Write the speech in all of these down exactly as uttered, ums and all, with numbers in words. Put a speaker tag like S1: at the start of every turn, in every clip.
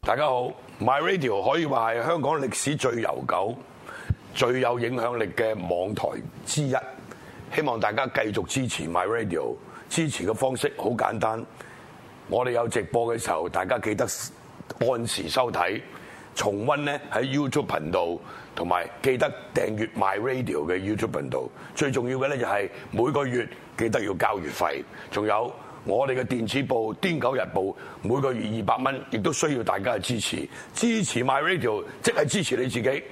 S1: 大家好 ，My Radio 可以話係香港歷史最悠久、最有影響力嘅網台之一。希望大家繼續支持 My Radio， 支持嘅方式好簡單，我哋有直播嘅時候，大家記得按時收睇。重溫咧喺 YouTube 頻道，同埋記得訂閱 My Radio 嘅 YouTube 頻道。最重要嘅咧就係每個月記得要交月費，仲有我哋嘅電子報《癲狗日報》，每個月二百蚊，亦都需要大家嘅支持。支持 My Radio， 即係支持你自己。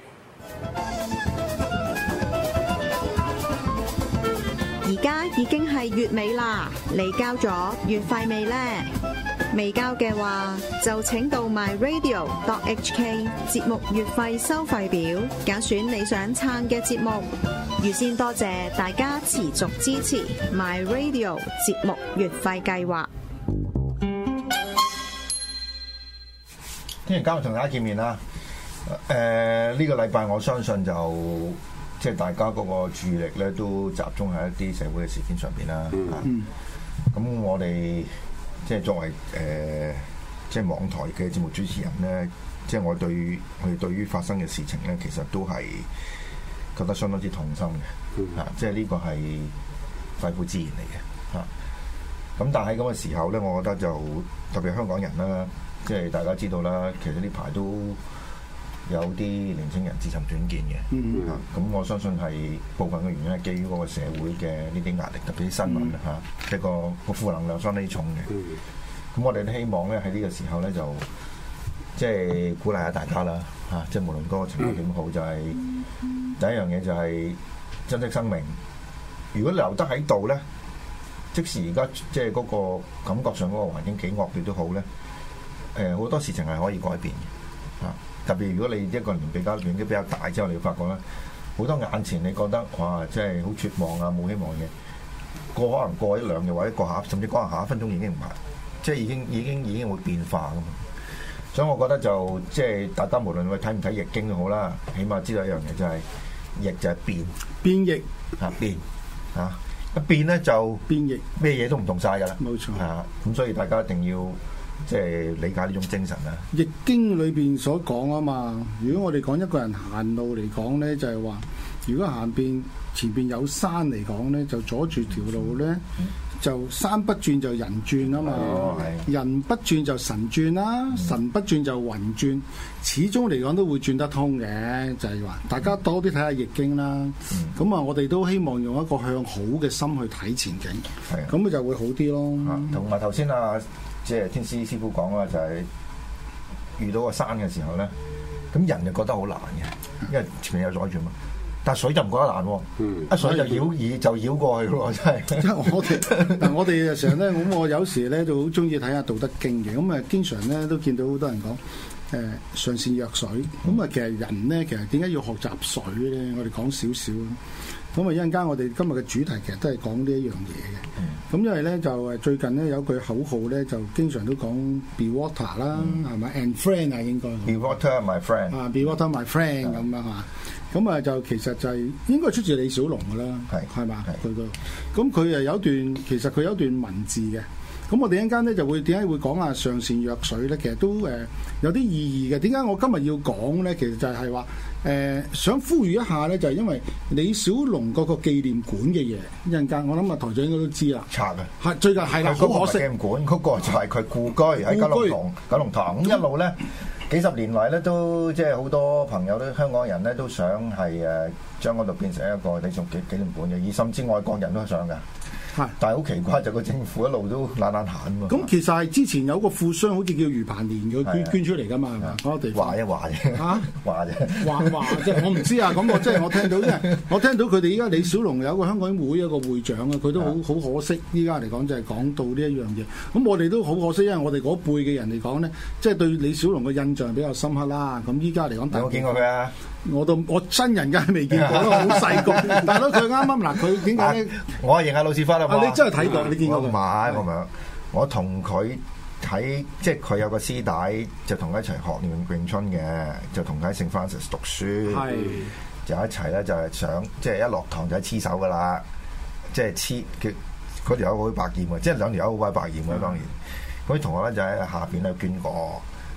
S2: 而家已經係月尾啦，你交咗月費未呢？未交嘅話，就請到 My Radio dot H K 節目月費收費表，揀選你想撐嘅節目。預先多謝大家持續支持 My Radio 節目月費計劃。
S3: 聽日今日同大家見面啦。誒、呃，呢、這個禮拜我相信就即係大家嗰個注意力咧都集中喺一啲社會嘅事件上邊啦。嗯。咁、啊、我哋。即係作為誒、呃，即係網台嘅節目主持人咧，即係我對於我哋對於發生嘅事情咧，其實都係覺得相當之痛心嘅，嚇、嗯！即係呢個係肺腑之言嚟嘅，嚇、啊。咁但係喺咁嘅時候咧，我覺得就特別香港人啦，即係大家知道啦，其實呢排都有啲年輕人自尋短見嘅，嚇、嗯。咁、啊、我相信係部分嘅原因係基於嗰個社會嘅呢啲壓力，特別啲新聞嚇。嗯啊一個個負能量相當重嘅，咁、嗯、我哋都希望咧喺呢個時候咧就即係鼓勵下大家啦嚇、啊，即係無論嗰個情況點好，嗯、就係、是、第一樣嘢就係珍惜生命。如果留得喺度咧，即使而家即係嗰個感覺上嗰個環境幾惡劣都好咧，誒、呃、好多事情係可以改變嘅嚇、啊。特別如果你一個年紀比較年紀比較大之後，你會發覺咧好多眼前你覺得哇，即係好絕望啊，冇希望嘅。過可能過一兩日或者過下，甚至過下一分鐘已經唔係，即係已經已經已經會變化噶嘛。所以我覺得就即係大家無論去睇唔睇易經都好啦，起碼知道一樣嘢就係、是、易就係變，
S4: 變易
S3: 嚇變嚇一變咧就
S4: 變易，
S3: 咩嘢都唔同晒噶啦。
S4: 冇錯
S3: 嚇，咁所以大家一定要即係理解呢種精神啦。
S4: 易經裏邊所講啊嘛，如果我哋講一個人行路嚟講咧，就係、是、話如果行邊前邊有山嚟講咧，就阻住條路咧，就山不轉就人轉啊嘛，哦、人不轉就神轉啦，嗯、神不轉就雲轉，始終嚟講都會轉得通嘅，就係、是、話大家多啲睇下易經啦。咁啊、嗯，我哋都希望用一個向好嘅心去睇前景，咁咪、嗯、就會好啲咯。
S3: 同埋頭先啊，即係天師師傅講啦，就係、是、遇到個山嘅時候咧，咁人就覺得好難嘅，因為前面有阻住嘛。但水就唔覺得難喎，一、嗯、水就繞耳就繞過去咯，真係。
S4: 即係我哋，嗱我哋成日咧，咁我有時咧就好中意睇下《道德經》嘅，咁啊經常咧都見到好多人講誒上善若水，咁啊其實人咧其實點解要學習水咧？我哋講少少，咁啊一陣間我哋今日嘅主題其實都係講呢一樣嘢嘅。咁、嗯、因為咧就誒最近咧有句口號咧就經常都講 Be water 啦，係咪、嗯、？And friend 啊應該。
S3: Be water my friend。
S4: 啊 Be water my friend 咁樣嚇。咁啊就其實就係應該出自李小龍噶啦，係係嘛佢個，咁佢誒有段其實佢有段文字嘅，咁我哋一陣間咧就會點解會講啊上善若水咧？其實都誒、呃、有啲意義嘅。點解我今日要講咧？其實就係話誒想呼籲一下咧，就係、是、因為李小龍嗰個紀念館嘅嘢，一陣間我諗啊台長應該都知啦。拆啊！係最近係啦，好可惜。紀念館嗰個就係佢故居喺九龍塘，九龍塘咁一路咧。幾十年來咧，都即係好多朋友都香港人咧都想係誒將嗰度變成一個李小龍紀念館嘅，而甚至外國人都想㗎。係，但係好奇怪就個政府一路都懶懶閒喎。咁其實係之前有個富商好似叫余彭年佢捐捐出嚟㗎嘛，係嘛？嗰個地方話一話啫，嚇話啫，話話即係我唔知啊。咁我即係我聽到，因為我聽到佢哋依家李小龍有一個香港會一個會長啊，佢都好好可惜。依家嚟講就係講到呢一樣嘢。咁我哋都好可惜，因為我哋嗰輩嘅人嚟講咧，即係對李小龍嘅印象比較深刻啦。咁依家嚟講，有冇見過佢啊？我都我真人梗係未見過咯，好細個。大佬佢啱啱嗱，佢點解咧？我係認下老屎忽啦。啊！你真係睇過？你見過佢？唔係咁樣。我同佢睇，即係佢有個師弟，就同佢一齊學練詠春嘅，就同佢喺聖 Francis 讀書。係是。就一齊咧，就係想即係一落堂就係黐手噶啦，即係黐佢嗰條友好百厭嘅，即係兩條友好鬼百厭嘅當然。嗰啲同學咧就喺下邊咧捐過。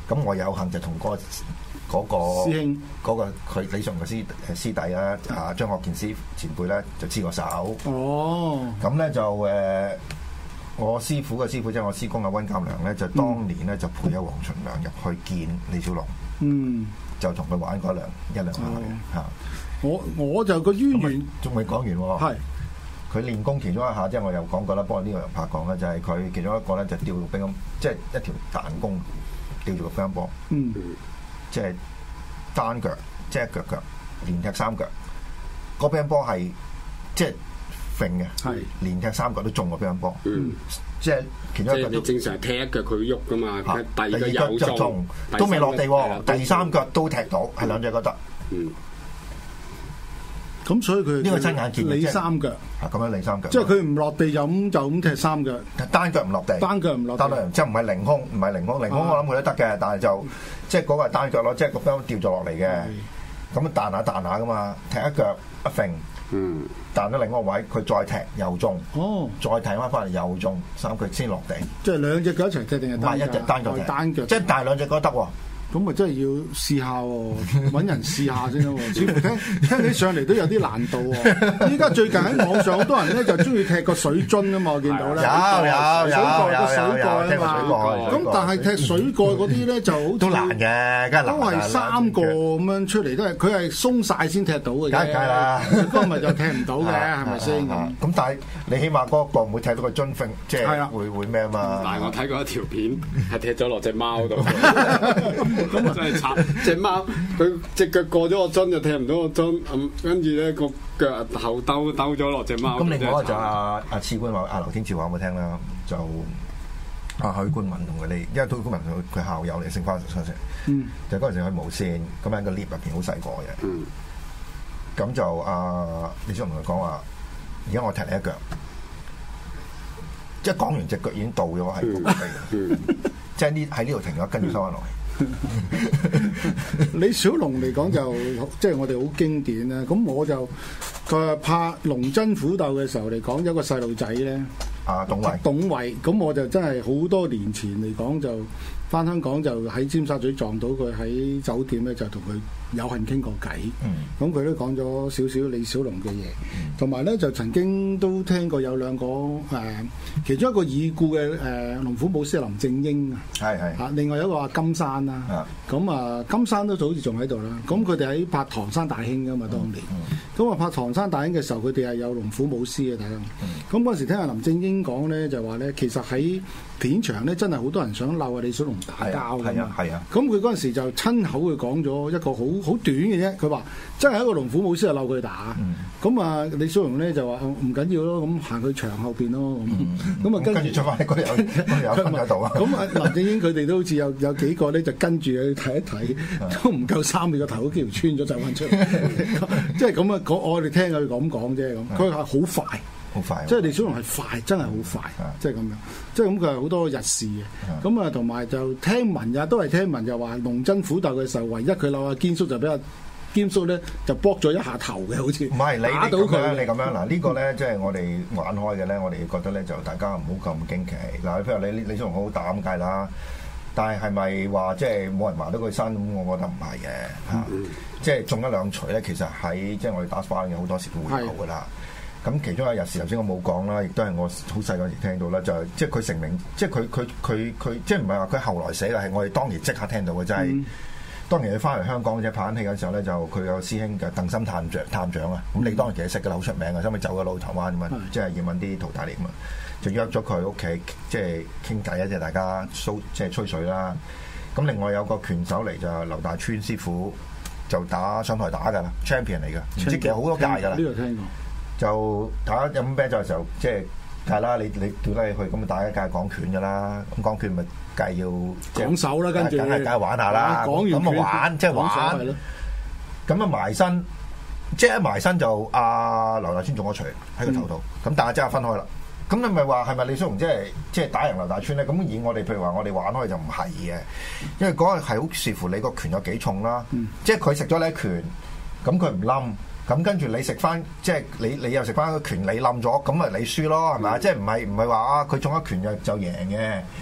S3: 咁我有幸就同嗰、嗰個
S4: 師兄
S3: 嗰、嗰個佢李小龍嘅師誒師弟啦，啊張學健師前輩咧就黐過手。
S4: 哦，
S3: 咁咧就誒、呃，我師傅嘅師傅即係我師公阿温鑑良咧，就當年咧就陪咗黃秦良入去見李小龍。嗯，就同佢玩嗰兩一兩下嘅嚇。
S4: 我我就個淵源
S3: 仲未講完喎。係。佢練功其中一下，即係我又講過啦，不過呢個又怕講啦，就係、是、佢其中一個咧就吊個乒乓，即係一條彈弓吊住個乒乓波，嗯，即係單腳，即係腳腳連踢三腳，個乒乓波係即係揈嘅，係連踢三腳都中個乒乓波，嗯，即係其中一腳都
S5: 正常踢一腳佢喐噶嘛，啊、第二腳就中，
S3: 都未落地喎，第三腳都踢到，係兩隻都得，嗯。
S4: 咁所以佢
S3: 呢個親眼見嘅，
S4: 李三腳
S3: 啊咁樣李三腳，
S4: 即係佢唔落地就咁就咁踢三腳，
S3: 單腳唔落地，
S4: 單腳唔落地，
S3: 單腳即係唔係凌空，唔係凌空，凌空我諗佢都得嘅，但係就即係嗰個係單腳咯，即係個乒乓掉咗落嚟嘅，咁彈下彈下噶嘛，踢一腳一揈，嗯，彈到另一個位，佢再踢又中，哦，再踢翻翻嚟又中，三腳先落地，
S4: 即係兩隻腳一齊踢定係單腳？
S3: 一隻單腳踢，
S4: 單腳，
S3: 即係大兩隻腳得喎。
S4: 咁咪真係要試下喎，揾人試下先咯。似乎聽聽起上嚟都有啲難度喎。依家最近喺網上好多人咧就中意踢個水樽啊嘛，我見到咧。
S3: 有有有
S4: 有有
S3: 水蓋
S4: 啊嘛。咁但係踢水蓋嗰啲咧就好似
S3: 都難嘅，梗係難。
S4: 都係三個咁樣出嚟，都係佢係鬆晒先踢到嘅。
S3: 梗係啦，
S4: 嗰咪就踢唔到嘅，係咪先？
S3: 咁但係你起碼嗰個唔會踢到個樽揈，即係會會咩啊嘛？
S5: 但係我睇過一條片係踢咗落隻貓度。咁啊真係慘！隻貓佢隻腳過咗個樽就踢唔到個樽，咁跟住咧個腳後兜兜咗落隻貓。
S3: 咁另外一個就阿阿次官話阿劉天賜話有冇聽啦？就阿許冠文同佢哋，因為許冠文佢佢校友嚟，升翻上成。嗯。就嗰陣時去無線，咁喺個 lift 入邊好細個嘅。嗯。咁就阿李小龍同佢講話：而家我踢你一腳，即係講完隻腳已經到咗係高地嘅。即係呢喺呢度停咗，跟住收翻落嚟。
S4: 李小龍嚟講就即係我哋好經典啦，咁我就佢拍龍爭虎鬥嘅時候嚟講，有個細路仔咧，
S3: 啊董偉，
S4: 董偉，咁我就真係好多年前嚟講就翻香港就喺尖沙咀撞到佢喺酒店咧，就同佢有幸傾過偈，咁佢、嗯、都講咗少少李小龍嘅嘢，同埋咧就曾經都聽過有兩個誒、呃，其中一個已故嘅誒龍虎武師林正英啊，係係嚇，另外有一個話金山啦，咁啊金山都好似仲喺度啦，咁佢哋喺拍唐山大兄噶嘛當年，咁啊、嗯、拍唐山大兄嘅時候，佢哋係有龍虎武師嘅大家，咁嗰陣時聽阿林正英講咧，就話咧其實喺片場咧真係好多人想鬧啊李小龍打交㗎嘛，係啊，咁佢嗰陣時就親口佢講咗一個好好短嘅啫，佢話真係一個龍虎武師就鬧佢打，咁啊、嗯、李小龍咧就話唔緊要咯，咁行去牆後邊咯，咁咁啊跟住出翻喺嗰度有有喺度啊，咁啊林正英佢哋都好似有有幾個咧就跟住去睇一睇，都唔夠三秒個頭都幾條穿咗走翻出嚟，即係咁啊！我哋聽佢咁講啫，咁佢係好快。好快，即係李小龍係快，真係好快，即係咁樣，即係咁佢係好多日事嘅，咁啊同埋就聽聞呀，都係聽聞就話龍爭虎鬥嘅時候，唯一佢扭阿堅叔就俾阿堅叔咧就卜咗一下頭嘅，好似唔係你打到佢，你咁樣嗱呢個咧，即係我哋玩開嘅咧，我哋覺得咧就大家唔好咁驚奇嗱，譬如你李小龍好好打咁計啦，但係係咪話即係冇人話到佢生咁？我覺得唔係嘅嚇，即係中一兩錘咧，其實喺即係我哋打翻嘅好多時都會有噶啦。咁其中一日時頭先我冇講啦，亦都係我好細嗰時聽到啦，就係即係佢成名，即係佢佢佢佢，即係唔係話佢後來寫嘅，係我哋當年即刻聽到嘅，就係、是嗯、當年佢翻嚟香港即係拍緊戲嘅時候咧，就佢有師兄嘅鄧琛探長探長啊，咁你當然其實識嘅啦，好出名嘅，收尾走咗老台灣咁啊，嗯、即係要揾啲徒弟嚟咁啊，就約咗佢屋企即係傾偈啊，即係大家蘇即係吹水啦。咁另外有個拳手嚟就劉大川師傅，就打上台打㗎啦 ，champion 嚟㗎，唔知其實好多屆㗎啦。呢個聽過。就大家飲啤酒嘅時候，即係係啦，你你叫得你去，咁大家梗係講拳㗎啦。咁講拳咪梗係要講手啦，跟住梗係梗係玩下啦。講完咁啊玩，即係玩。咁啊埋身，即係一埋身就阿劉大川中咗錘喺個頭度。咁大家即刻分開啦。咁你咪話係咪李小龍即係即係打贏劉大川咧？咁以我哋譬如話我哋玩開就唔係嘅，因為嗰個係好視乎你個拳有幾重啦。即係佢食咗你一拳，咁佢唔冧。咁跟住你食翻，即係你你又食翻個拳，你冧咗，咁咪你輸咯，係咪啊？即係唔係唔係話啊？佢中一拳就就贏嘅。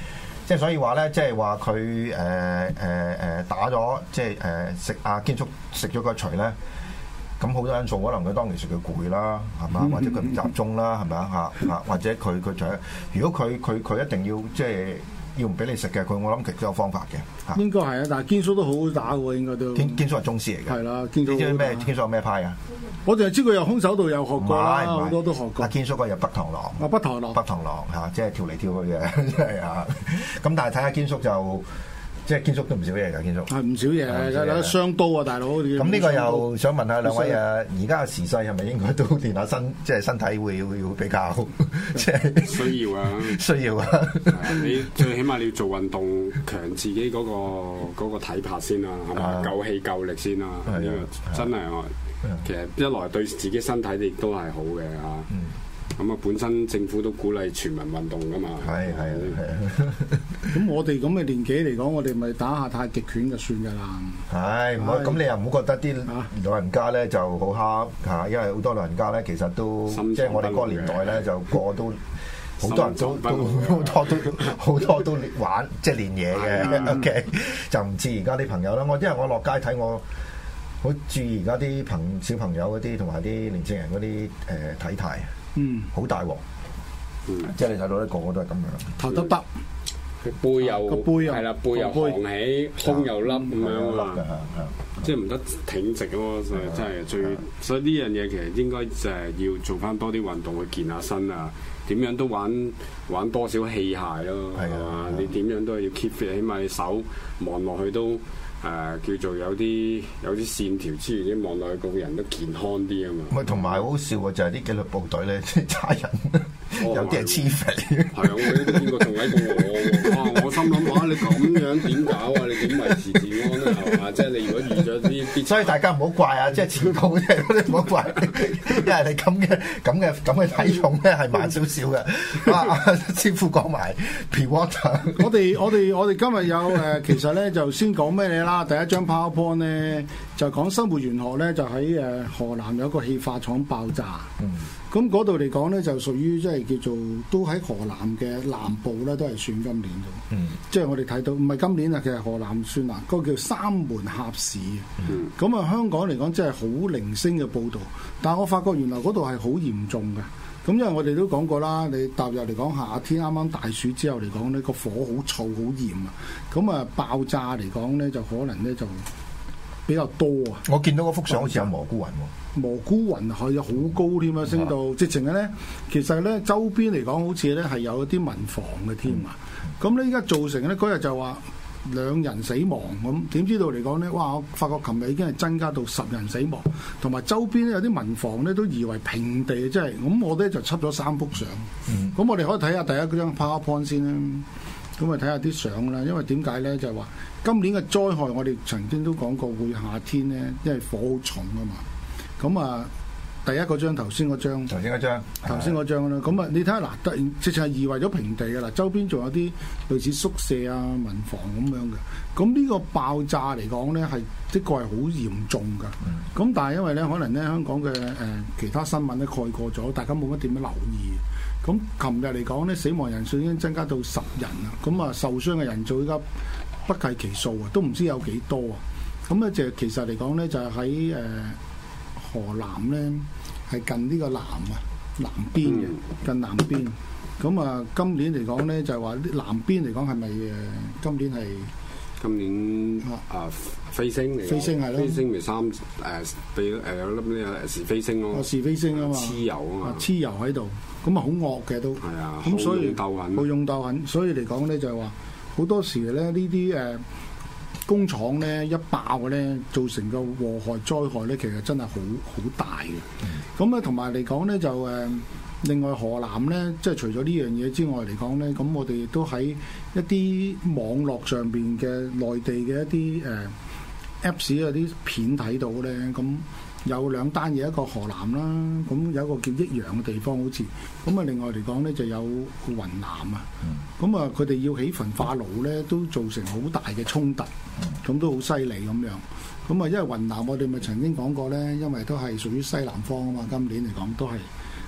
S3: 即係所以話咧，即係話佢誒誒誒打咗，即係誒食阿堅叔食咗個錘咧。咁好多因素，可能佢當其時佢攰啦，係嘛？或者佢唔集中啦，係咪啊？嚇嚇，或者佢佢就係，如果佢佢佢一定要即係要唔俾你食嘅，佢我諗其實都有方法嘅嚇。
S4: 應該係啊，但係堅叔都好好打喎，應該都。堅
S3: 堅叔係宗師嚟嘅。係
S4: 啦，堅叔。
S3: 你知咩？堅叔係咩派啊？
S4: 我淨係知佢有空手道有學過啦，好多都學過。
S3: 阿堅叔嗰日北螳螂。啊，
S4: 北螳螂。
S3: 北螳螂嚇，即係跳嚟跳去嘅，真係啊！咁但係睇下堅叔就。即係堅叔都唔少嘢㗎，堅叔
S4: 係唔少嘢，有有雙刀啊，大佬。
S3: 咁呢個又想問下兩位誒，而家嘅時勢係咪應該都練下身，即係身體會會會比較即係
S5: 需要啊，
S3: 需要啊！
S5: 你最起碼你要做運動，強自己嗰個嗰個體魄先啦，係嘛？夠氣夠力先啦，呢個真係我其實一來對自己身體亦都係好嘅嚇。咁啊，本身政府都鼓勵全民運動噶嘛。係係係。
S4: 咁我哋咁嘅年紀嚟講，我哋咪打下太極拳就算噶啦。
S3: 係，唔好咁你又唔好覺得啲老人家咧就好蝦嚇，因為好多老人家咧其實都即係我哋嗰個年代咧就個個都好多人都都好多都好多都玩即係練嘢嘅。OK，就唔似而家啲朋友啦。我因為我落街睇我。好注意而家啲朋小朋友嗰啲同埋啲年青人嗰啲誒體態，嗯，好大鑊，嗯，即係你睇到咧個個都係咁樣，
S4: 頭耷耷，
S5: 背又
S4: 個背
S5: 係啦，背又昂起，胸又凹咁樣啊，即係唔得挺直咯，真係最，所以呢樣嘢其實應該就係要做翻多啲運動去健下身啊，點樣都玩玩多少器械咯，係嘛？你點樣都係要 keep fit，起碼你手望落去都。誒、呃、叫做有啲有啲線條之餘，啲望落去個人都健康啲啊嘛。
S3: 咪同埋好笑嘅就係啲紀律部隊咧，即係差人，哦、有啲係黐肥。
S5: 係啊，我都見過仲喺過我。哇！我心諗哇，你咁樣點搞啊？你點維持治安咧？係嘛？即係你如果遇咗啲啲，
S3: 所以大家唔好怪啊！即係前高即係唔好怪，因為你咁嘅咁嘅咁嘅體重咧係慢少少嘅。啊，師傅講埋 P-Water。
S4: 我哋我哋我哋今日有誒，其實咧就先講咩嘢啦？第一張 PowerPoint 咧就講生活玄學咧，就喺誒河南有一個氣化廠爆炸。嗯。咁嗰度嚟講咧，就屬於即係叫做都喺河南嘅南部咧，都係算今年度。嗯。即係我哋睇到，唔係今年啊，其實河南算啊，嗰個叫三門峽市。嗯。咁啊，香港嚟講真係好零星嘅報導，但係我發覺原來嗰度係好嚴重嘅。咁因為我哋都講過啦，你踏入嚟講夏天啱啱大暑之後嚟講呢個火好燥好嚴啊，咁啊爆炸嚟講呢，就可能呢就比較多啊。
S3: 我見到嗰幅相好似有蘑菇雲喎，
S4: 蘑菇雲係好高添啊，升到、嗯、直情嘅呢，其實呢周邊嚟講好似呢係有一啲民房嘅添啊。咁呢依家造成呢，嗰日就話兩人死亡，咁點知道嚟講呢？哇！我發覺琴日已經係增加到十人死亡，同埋周邊有啲民房呢都夷為平地，即係咁我咧就輯咗三幅相。咁、嗯、我哋可以睇下第一嗰張 PowerPoint 先啦。咁啊睇下啲相啦，因為點解咧就係、是、話今年嘅災害，我哋曾經都講過會夏天咧，因為火好重啊嘛。咁啊〜第一嗰張頭先嗰張，
S3: 頭先嗰張，
S4: 頭先嗰張啦。咁啊，你睇下嗱，突然直情係夷為咗平地嘅啦，周邊仲有啲類似宿舍啊、民房咁樣嘅。咁呢個爆炸嚟講咧，係的確係好嚴重㗎。咁、嗯、但係因為咧，可能咧香港嘅誒、呃、其他新聞咧蓋過咗，大家冇乜點樣留意。咁琴日嚟講咧，死亡人數已經增加到十人啦。咁啊，受傷嘅人數依家不計其數啊，都唔知有幾多啊。咁咧就其實嚟講咧，就係喺誒河南咧。係近呢個南啊，南邊嘅，近南邊。咁啊，今年嚟講咧，就係話南邊嚟講係咪誒？今年係
S5: 今年啊，飛星嚟，
S4: 飛星係咯，
S5: 飛星咪三誒俾誒有粒呢個是飛星咯，
S4: 是飛星啊嘛，
S5: 蚩尤啊嘛，
S4: 蚩尤喺度，咁啊好惡嘅都，
S5: 係啊，
S4: 咁所以
S5: 鬥狠，
S4: 好用鬥狠，所以嚟講咧就係話好多時咧呢啲誒。工廠咧一爆咧，造成個禍害災害咧，其實真係好好大嘅。咁咧同埋嚟講咧，就誒另外河南咧，即係除咗呢樣嘢之外嚟講咧，咁我哋亦都喺一啲網絡上邊嘅內地嘅一啲誒 Apps 有啲片睇到咧，咁有兩單嘢，一個河南啦，咁有一個叫益陽嘅地方好似，咁啊另外嚟講咧就有雲南啊，咁啊佢哋要起焚化爐咧，都造成好大嘅衝突。咁都好犀利咁樣，咁啊，因為雲南我哋咪曾經講過咧，因為都係屬於西南方啊嘛，今年嚟講都係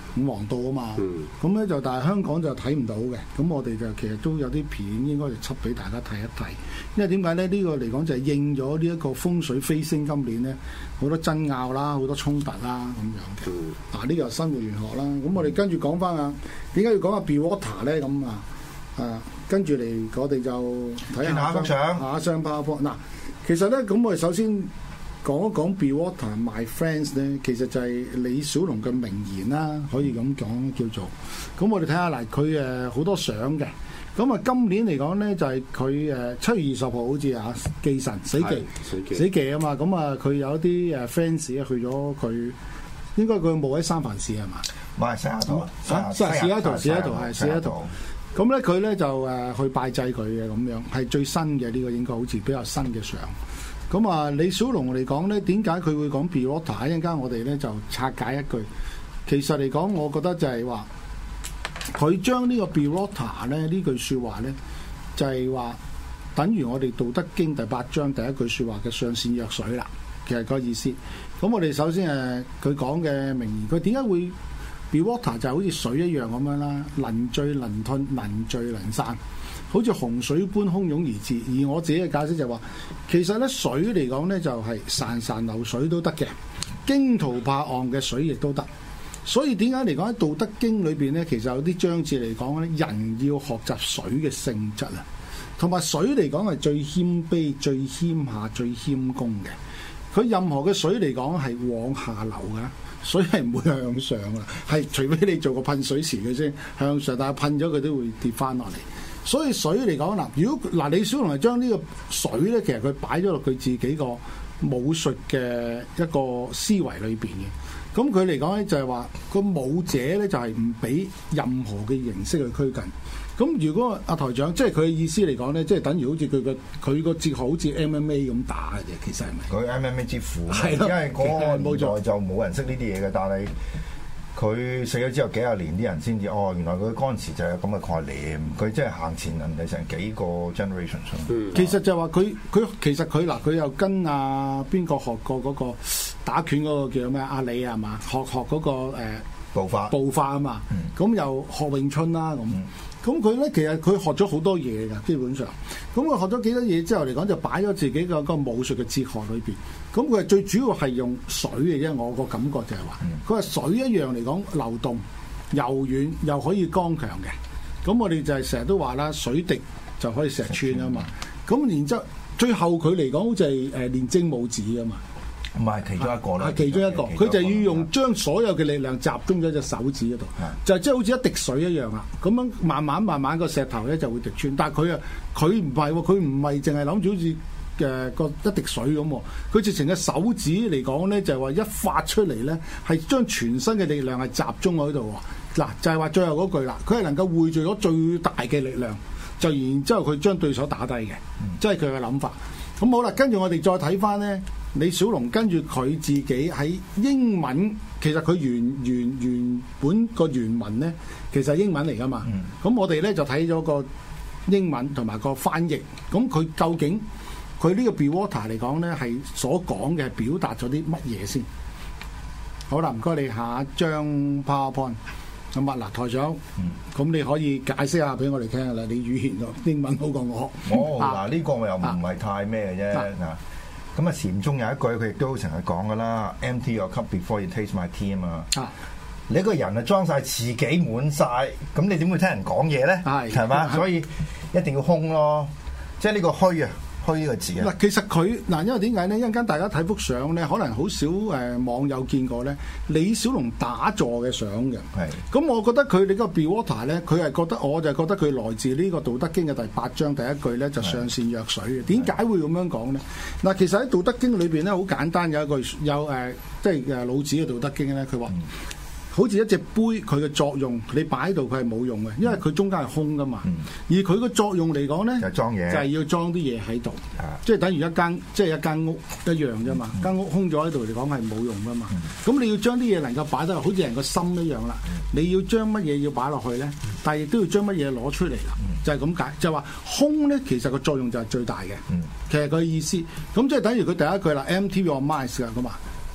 S4: 五黃道啊嘛。咁咧、嗯、就但係香港就睇唔到嘅。咁我哋就其實都有啲片應該就輯俾大家睇一睇。因為點解咧？呢、呢個嚟講就係應咗呢一個風水飛星今年咧好多爭拗啦，好多衝突啦咁樣嘅。嗱、嗯，呢個係生活玄學啦。咁我哋跟住講翻啊，點解要講下 Be Water 咧？咁啊啊，跟住嚟我哋就睇下
S3: 下幅相，
S4: 下一張 PowerPoint。嗱，其實咧咁我哋首先講一講 Be Water My Friends 咧，其實就係李小龍嘅名言啦，可以咁講叫做。咁我哋睇下嗱，佢誒好多相嘅。咁啊，今年嚟講咧就係佢誒七月二十號好似啊忌神死忌死忌啊嘛。咁啊，佢有啲誒 fans 去咗佢，應該佢冇喺三藩市係嘛？
S3: 唔係西雅圖，
S4: 西西雅圖西雅圖係西雅圖。咁咧佢咧就誒去拜祭佢嘅咁樣，係最新嘅呢個應該好似比較新嘅相。咁啊，李小龍嚟講咧，點解佢會講 Be Water？一陣間我哋咧就拆解一句。其實嚟講，我覺得就係話，佢將呢個 Be Water 咧呢句説話咧，就係話等於我哋《道德經》第八章第一句説話嘅上善若水啦。其實個意思。咁我哋首先誒佢講嘅名言，佢點解會 Be Water 就好似水一樣咁樣啦，能聚能吞，能聚能散。好似洪水般洶湧而至，而我自己嘅解釋就係話，其實咧水嚟講咧就係潺潺流水都得嘅，驚濤拍岸嘅水亦都得。所以點解嚟講喺《道德經》裏邊咧，其實有啲章節嚟講咧，人要學習水嘅性質啊，同埋水嚟講係最謙卑、最謙下、最謙恭嘅。佢任何嘅水嚟講係往下流㗎，水係唔會向上㗎，係除非你做個噴水池嘅先向上，但係噴咗佢都會跌翻落嚟。所以水嚟講嗱，如果嗱李小龍係將呢個水咧，其實佢擺咗落佢自己個武術嘅一個思維裏邊嘅。咁佢嚟講咧就係話個武者咧就係唔俾任何嘅形式去拘謹。咁如果阿台長即係佢嘅意思嚟講咧，即係等於好似佢個佢個哲學好似 M M A 咁打嘅啫，其實係咪？
S3: 佢 M M A 之父，
S4: 係
S3: 因為嗰個年代
S4: 冇錯
S3: 就冇人識呢啲嘢嘅，但係佢死咗之後幾廿年，啲人先至哦，原來佢嗰陣時就有咁嘅概念，佢即係行前人哋成幾個 generation 出、嗯。
S4: 其實就話佢佢其實佢嗱佢又跟阿邊個學過嗰個打拳嗰個叫咩阿里係嘛？學學嗰、嗰個誒、呃、
S3: 步法
S4: 步法啊嘛。咁、嗯、又學詠春啦咁。咁佢咧其實佢學咗好多嘢㗎，基本上。咁佢學咗幾多嘢之後嚟講，就擺咗自己個個武術嘅哲學裏邊。咁佢係最主要係用水嘅啫，我個感覺就係話，佢話水一樣嚟講流動、柔軟又可以剛強嘅。咁我哋就係成日都話啦，水滴就可以石穿啊嘛。咁然之後，最後佢嚟講好似係誒練精武指啊嘛。
S3: 唔係其中一個啦，
S4: 係其中一個，佢就要用將所有嘅力量集中咗隻手指嗰度，就即係好似一滴水一樣啊！咁樣慢慢慢慢個石頭咧就會滴穿，但係佢啊，佢唔係喎，佢唔係淨係諗住好似誒個一滴水咁喎，佢直情嘅手指嚟講咧就係話一發出嚟咧係將全身嘅力量係集中喺度喎。嗱就係話最後嗰句啦，佢係能夠匯聚咗最大嘅力量，就然之後佢將對手打低嘅，即係佢嘅諗法。咁好啦，跟住我哋再睇翻咧。李小龍跟住佢自己喺英文，其實佢原原原本個原文咧，其實係英文嚟噶嘛。咁、嗯、我哋咧就睇咗個英文同埋個翻譯。咁佢究竟佢呢個 Be Water 嚟講咧，係所講嘅係表達咗啲乜嘢先？好啦，唔該你下一張 PowerPoint。咁啊嗱，台長，咁、嗯、你可以解釋下俾我哋聽啦。你語言英文好過我。
S3: 哦，嗱呢個我又唔係太咩嘅啫嗱。啊咁啊，禪宗有一句佢亦都成日講噶啦 ，Empty your cup before you taste my tea 啊嘛。啊你一個人啊裝晒自己滿晒，咁你點會聽人講嘢咧？係係嘛，所以一定要空咯，即係呢個虛啊。呢個字啊！
S4: 嗱，其實佢嗱，因為點解咧？一陣間大家睇幅相咧，可能好少誒、呃、網友見過咧。李小龍打坐嘅相嘅，係咁，我覺得佢你個 Be Water 咧，佢係覺得，我就覺得佢來自呢個《道德經》嘅第八章第一句咧，就上善若水嘅。點解會咁樣講咧？嗱，其實喺《道德經》裏邊咧，好簡單有一句有誒、呃，即係誒老子嘅《道德經》咧，佢話。嗯好似一隻杯，佢嘅作用你擺喺度佢係冇用嘅，因為佢中間係空噶嘛。嗯、而佢個作用嚟講咧，就係裝嘢，就係要裝啲嘢喺度，即係等於一間即係一間屋一樣啫嘛。間、嗯、屋空咗喺度嚟講係冇用噶嘛。咁、嗯、你要將啲嘢能夠擺得好似人個心一樣啦。嗯、你要將乜嘢要擺落去咧？嗯、但係亦都要將乜嘢攞出嚟啦。嗯、就係咁解，就係話空咧，其實個作用就係最大嘅。嗯、其實佢意思咁即係等於佢第一句啦，empty your mind 㗎咁啊。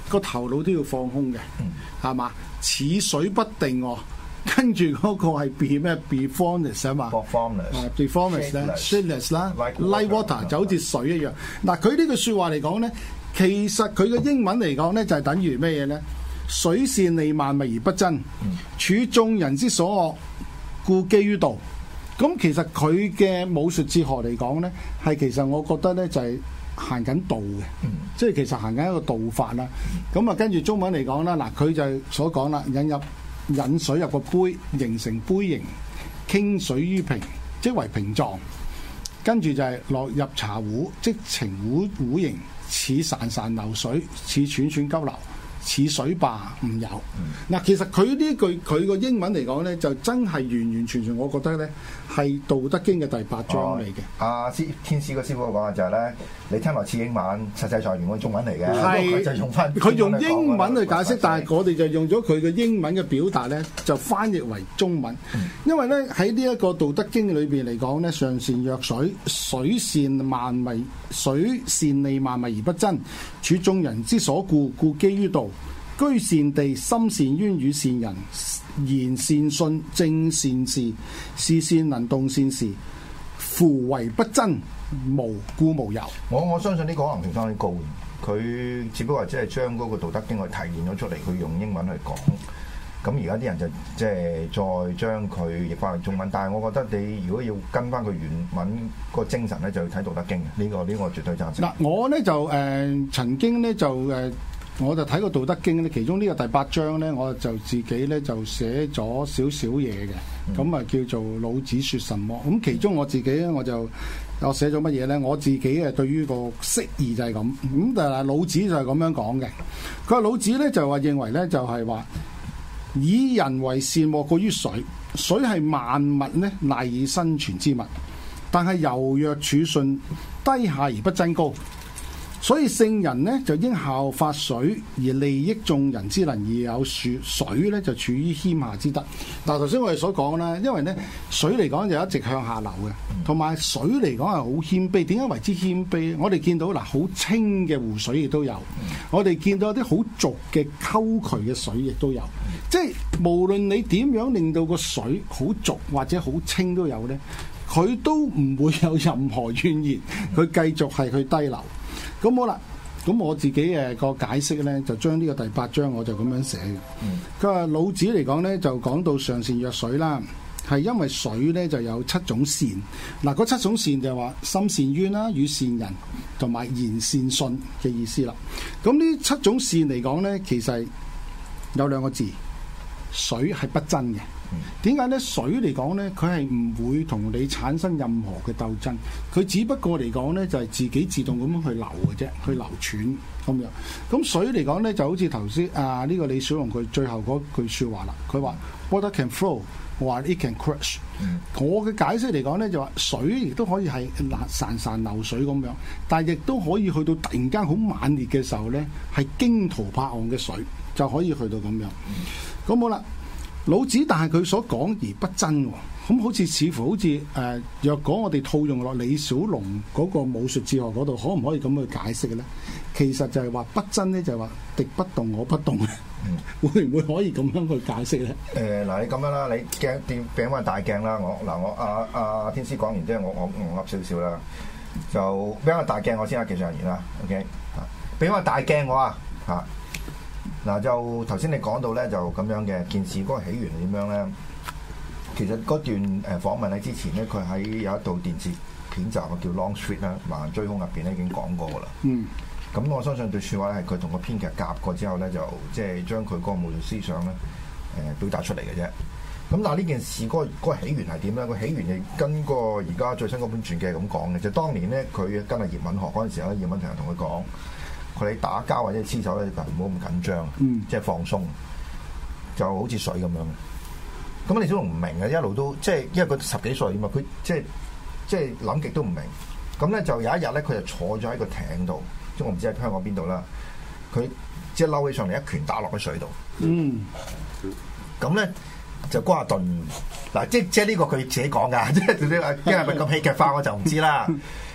S4: 個頭腦都要放空嘅，係嘛、嗯？似水不定喎、哦。跟住嗰個係 be 咩 be-formless 啊嘛 be-formless 咧 shapeless 啦 like water 就好似水一樣。嗱，佢呢句説話嚟講咧，其實佢嘅英文嚟講咧就係等於咩嘢咧？水善利萬物而不爭，處眾人之所惡，故幾於道。咁其實佢嘅武術哲學嚟講咧，係其實我覺得咧就係行緊道嘅，嗯、即係其實行緊一個道法啦。咁啊，跟住中文嚟講啦，嗱佢就所講啦，引入。引水入個杯，形成杯形，傾水於瓶，即為瓶狀。跟住就係落入茶壺，即呈壺壺形，似潺潺流水，似串串急流，似水壩唔有。嗱、嗯，其實佢呢句佢個英文嚟講咧，就真係完完全全，我覺得咧係《道德經》嘅第八章嚟嘅。
S3: 阿師、哦啊、天師個師傅講嘅就係咧，你聽落似英文，實際上原本中文嚟嘅。係佢就用翻
S4: 佢用英文去解釋，但係我哋就用咗佢嘅英文嘅表達咧，就翻譯為中文。嗯、因為咧喺呢一個《道德經》裏邊嚟講咧，上善若水，水善萬物，水善利萬物而不爭，處眾人之所惡，故幾於道。居善地，心善淵與善人，言善信，正善事，事善能動善時，夫唯不爭，無故無有。
S3: 我我相信呢個可能性相當高，佢只不過即係將嗰個《道德經》去提煉咗出嚟，佢用英文去講。咁而家啲人就即係再將佢譯翻去中文，但係我覺得你如果要跟翻佢原文個精神咧，就要睇《道德經》呢、呢個呢、呢個絕對贊成。
S4: 嗱，我咧就誒、呃、曾經咧就誒。呃我就睇過《道德經》咧，其中呢個第八章咧，我就自己咧就寫咗少少嘢嘅，咁啊、嗯、叫做《老子說什麼》。咁其中我自己咧，我就我寫咗乜嘢咧？我自己誒對於個釋義就係咁。咁但係老子就係咁樣講嘅。佢話老子咧就話認為咧就係話以人為善莫過於水，水係萬物咧賴以生存之物，但係柔弱處順，低下而不爭高。所以聖人呢，就應效法水，而利益眾人之能，而有樹水呢，就處於謙下之德。嗱，頭先我哋所講啦，因為呢水嚟講就一直向下流嘅，同埋水嚟講係好謙卑。點解為之謙卑？我哋見到嗱，好清嘅湖水亦都有，我哋見到一啲好濁嘅溝渠嘅水亦都有。即係無論你點樣令到個水好濁或者好清都有呢，佢都唔會有任何怨言，佢繼續係去低流。咁好啦，咁我自己誒個解釋咧，就將呢個第八章我就咁樣寫嘅。佢話、嗯、老子嚟講咧，就講到上善若水啦，係因為水咧就有七種善。嗱，嗰七種善就係話心善淵啦、與善人同埋言善信嘅意思啦。咁呢七種善嚟講咧，其實有兩個字，水係不爭嘅。點解咧？水嚟講咧，佢係唔會同你產生任何嘅鬥爭，佢只不過嚟講咧就係自己自動咁樣去流嘅啫，去流傳咁樣。咁水嚟講咧就好似頭先啊呢個李小龍佢最後嗰句説話啦，佢話 water can flow，話 it can crush。嗯、我嘅解釋嚟講咧就話水亦都可以係潺潺流水咁樣，但係亦都可以去到突然間好猛烈嘅時候咧，係驚濤拍岸嘅水就可以去到咁樣。咁好啦。老子，但係佢所講而不爭喎，咁好似似乎好似誒、呃，若果我哋套用落李小龍嗰個武術哲學嗰度，可唔可以咁去解釋嘅咧？其實就係話不爭咧，就係話敵不動我不動，嗯、會唔會可以咁樣去解釋咧？誒嗱、
S3: 呃，你咁樣啦，你鏡點餅翻大鏡啦，我嗱我阿阿、啊啊、天師講完之後，我我我噏少少啦，就俾翻大鏡我先啊，技術人員啦 ，OK，啊，俾翻大鏡我啊，嚇。嗱，就頭先你講到咧，就咁樣嘅件事嗰個起源係點樣咧？其實嗰段誒訪問喺之前咧，佢喺有一道電視片集啊，叫《Long Street》啦，《盲人追兇》入邊咧已經講過噶啦。嗯。咁我相信對説話咧係佢同個編劇夾過之後咧，就即係將佢嗰個武術思想咧誒表達出嚟嘅啫。咁但係呢件事嗰個嗰個起源係點咧？個起源係跟個而家最新嗰本傳記係咁講嘅，就當年咧佢跟阿葉問學嗰陣時候咧，葉問成日同佢講。佢哋打交或者黐手咧，就唔好咁緊張，嗯、即係放鬆，就好似水咁樣。咁李小龍唔明嘅，一路都即係因為佢十幾歲啊嘛，佢即係即係諗極都唔明。咁咧就有一日咧，佢就坐咗喺個艇度，即係我唔知喺香港邊度啦。佢即係嬲起上嚟，一拳打落喺水度。嗯，咁咧就瓜下頓嗱，即即係呢個佢自己講㗎，即係因為咪咁戲劇化我就唔知啦。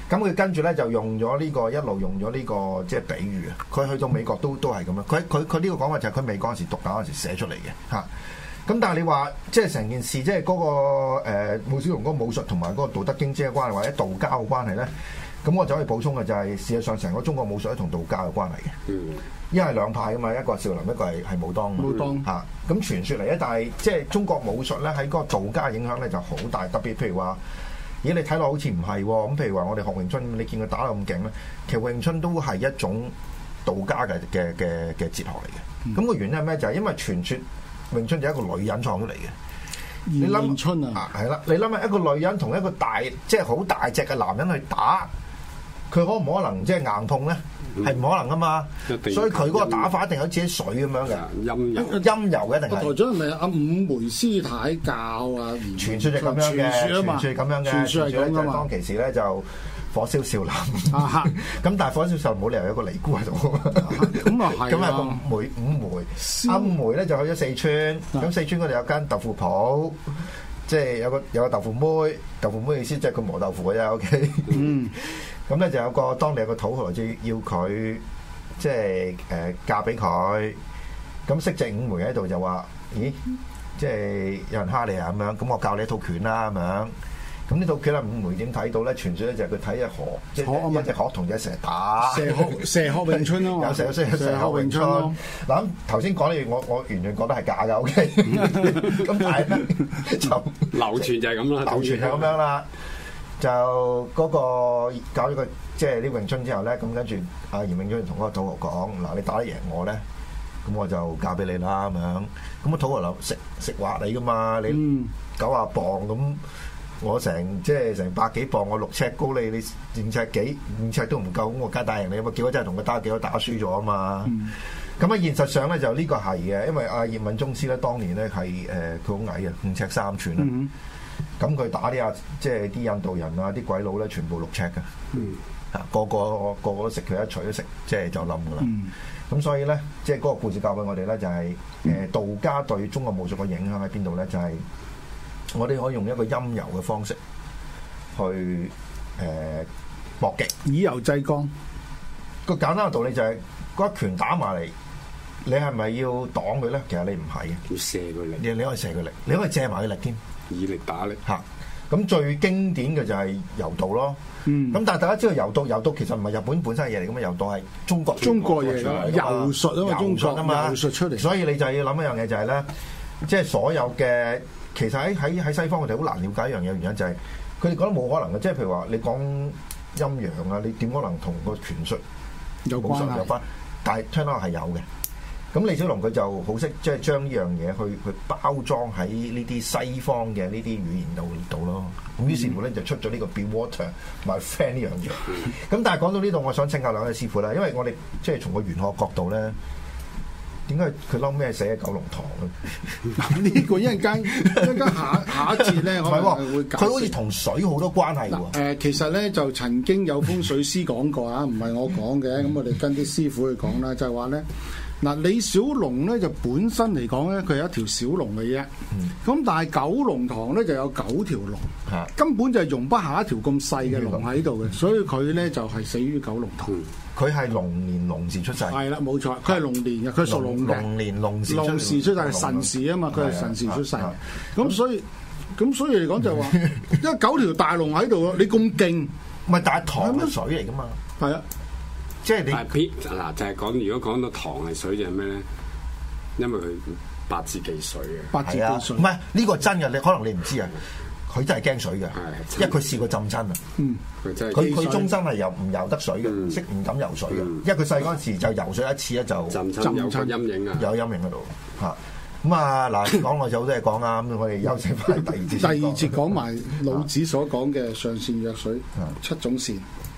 S3: 咁佢跟住咧就用咗呢、這個一路用咗呢、這個即係比喻啊。佢去到美國都都係咁樣。佢佢佢呢個講法就係佢美國嗰陣時讀大嗰陣時寫出嚟嘅嚇。咁但係你話即係成件事即係嗰、那個誒武小龍嗰個武術同埋嗰個道德經之嘅關係，或者道家嘅關係咧，咁我就可以補充嘅就係、是、事實上成個中國武術都同道家嘅關係嘅。嗯，因為兩派噶嘛，一個係少林，一個係係武當。武當嚇，咁傳說嚟咧，但係即係中國武術咧喺嗰個道家影響咧就好大，特別譬如話，咦你睇落好似唔係喎，咁譬如話我哋學詠春，你見佢打得咁勁咧，其實詠春都係一種道家嘅嘅嘅嘅哲學嚟嘅。咁、嗯、個原因係咩？就係、是、因為傳說。詠春就係一個女人創出嚟嘅，你諗春啊，係啦，你諗下一個女人同一個大即係好大隻嘅男人去打，佢可唔可能即係硬碰咧？係唔、嗯、可能噶嘛，所以佢嗰個打法一定有自己水咁樣嘅，陰柔陰柔嘅一定係。台長係咪阿五梅師太教啊？傳說就咁樣嘅，傳說係咁樣嘅，傳說係咁噶嘛。當其時咧就。火燒少林，咁但係火燒少林冇理由有個尼姑喺度，咁啊係，咁係個梅五梅，阿梅咧就去咗四川，咁四川嗰度有間豆腐鋪，即係有個有個豆腐妹，豆腐妹意思即係佢磨豆腐嘅啫，OK，嗯，咁咧就有個當地有個土豪就要佢即係誒嫁俾佢，咁識隻五梅喺度就話，咦，即係有人蝦你啊咁樣，咁我教你一套拳啦咁樣。咁呢套拳啊，五梅點睇到咧？傳說咧就係佢睇隻河，即係一隻河同隻蛇打。蛇殼蛇殼詠春咯，有蛇有蛇有蛇殼詠春咯。嗱咁頭先講咧，我我完全覺得係假嘅，OK。咁但係咧就
S5: 流傳就係咁啦，
S3: 流傳就咁樣啦。就嗰個搞咗個即係啲詠春之後咧，咁跟住阿嚴詠春同嗰個土豪講：嗱，你打得贏我咧，咁我就嫁俾你啦咁樣。咁個土豪就食食話你噶嘛，你九廿磅咁。我成即係成百幾磅，我六尺高，你你五尺幾五尺都唔夠，咁我梗係打贏你。咁結果真係同佢打，結果打輸咗啊嘛。咁喺、嗯、現實上咧就呢個係嘅，因為阿葉問宗師咧當年咧係誒佢好矮啊，五尺三寸啦。咁佢、嗯、打啲啊即係啲印度人啊啲鬼佬咧全部六尺嘅，嗯、啊個個個個都食佢一錘都食，即係就冧噶啦。咁、嗯、所以咧即係嗰個故事教俾我哋咧就係、是、誒、呃、道家對中國武術嘅影響喺邊度咧就係、是。我哋可以用一個陰柔嘅方式去誒搏擊，
S4: 以柔制剛。
S3: 個簡單嘅道理就係、是，嗰一拳打埋嚟，你係咪要擋佢咧？其實你唔係嘅，
S5: 要射佢力。
S3: 你你可以射佢力，你可以借埋佢力添，
S5: 以力打力
S3: 嚇。咁最經典嘅就係柔道咯。咁、嗯、但係大家知道柔道，柔道其實唔係日本本身嘅嘢嚟，咁嘛，柔道係中國
S4: 中國嘢㗎，柔術啊嘛，中國啊嘛，柔術出嚟。
S3: 所以你就要諗一樣嘢就係、是、咧，即係所有嘅。其實喺喺喺西方，我哋好難了解一樣嘢，原因就係佢哋覺得冇可能嘅。即係譬如話，你講陰陽啊，你點可能同個拳術
S4: 有關係？有關，
S3: 但係聽落係有嘅。咁李小龍佢就好識即係將呢樣嘢去去包裝喺呢啲西方嘅呢啲語言度度咯。咁於是乎咧就出咗呢個 Be Water My Friend 呢樣嘢。咁但係講到呢度，我想請教兩位師傅啦，因為我哋即係從個玄學角度咧。點解佢撈咩寫喺九龍塘咧？
S4: 呢個一陣間一陣間下下一節咧，我係會
S3: 佢好似同水好多關係喎。誒、
S4: 呃，其實咧就曾經有風水師講過啊，唔係我講嘅，咁我哋跟啲師傅去講啦，就係話咧，嗱李小龍咧就本身嚟講咧，佢係一條小龍嘅啫。咁、嗯、但係九龍塘咧就有九條龍，嗯、根本就係容不下一條咁細嘅龍喺度嘅，所以佢咧就係死於九龍塘。嗯
S3: 佢係龍年龍時出世，
S4: 係啦，冇錯，佢係龍年嘅，佢屬龍嘅。
S3: 龍年龍時
S4: 龍時出世係辰時啊嘛，佢係辰時出世。咁所以咁所以嚟講就係話，因為九條大龍喺度啊，你咁勁，
S3: 唔係但係塘係水嚟噶嘛？
S4: 係啊，
S3: 即係你
S5: 嗱就係講，如果講到塘係水就係咩咧？因為佢八字忌水嘅，
S4: 八字忌水。
S3: 唔係呢個真嘅，你可能你唔知啊。佢真係驚水嘅，因為佢試過浸親啊。嗯，佢真係佢佢終生係游唔游得水嘅，唔識唔敢游水嘅。因為佢細嗰陣時就游水一次咧就
S5: 浸親有個陰影啊，
S3: 有陰影喺度嚇。咁啊嗱，講我就好多嘢講啊。咁我哋休息翻第二節。
S4: 第二節講埋老子所講嘅上善若水七種善。